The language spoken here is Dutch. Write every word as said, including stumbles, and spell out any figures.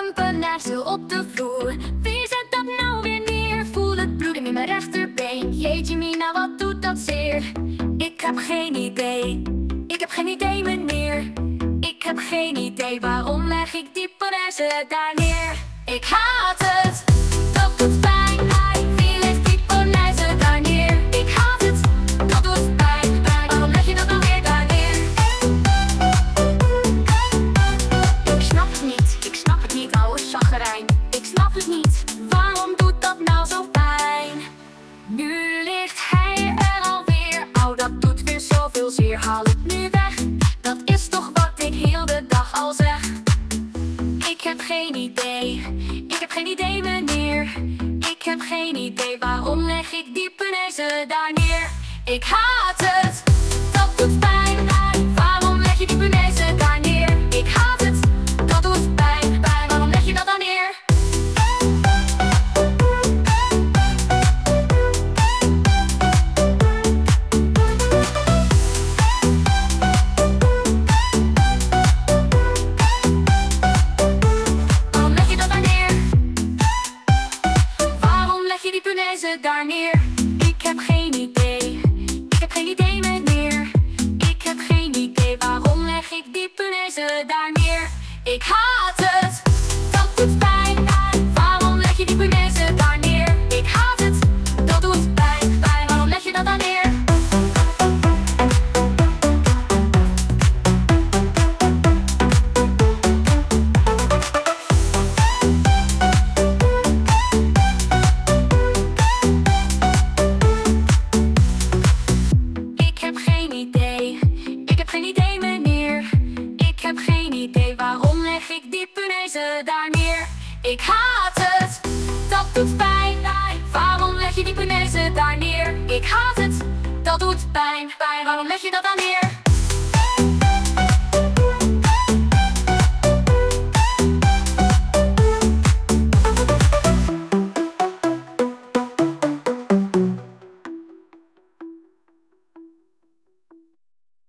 een punaise op de vloer. Wie zet dat nou weer neer? Voel het bloeden in mijn rechterbeen. Jeetje mina, wat doet dat zeer? Ik heb geen idee. Ik heb geen idee meneer. Ik heb geen idee, waarom leg ik die punaise daar neer? Ik haat het, dat doet pijn. Wie legt die punaise daar neer? Ik haat het, dat doet pijn. Waarom leg je dat nou weer daar neer? Ik snap het niet, ik snap het niet, ouwe chaggerijn. Ik snap het niet, waarom doet dat nou zo pijn? Nu ligt hij er alweer, au dat doet weer zoveel zeer. Haal het nu weg, dat is toch wat ik heel de dag al zeg. Ik heb geen idee, ik heb geen idee meneer. Ik heb geen idee, waarom leg ik die punaise daar neer? Ik haat het, dat doet pijn. Waarom leg je die punaise daar neer? Ik haat het, dat doet pijn. Waarom leg je dat dan neer? Die punaise daar neer. Ik heb geen idee. Ik heb geen idee meneer. Ik heb geen idee, waarom leg ik die punaise daar neer? Ik haat het, dat doet pijn. Waarom leg je die punaise daar neer? Ik haat het, dat doet pijn. Waarom leg je dat dan neer? Waarom leg ik die punaise daar neer? Ik haat het, dat doet pijn. Waarom leg je die punaise daar neer? Ik haat het, dat doet pijn. Waarom leg je dat dan neer?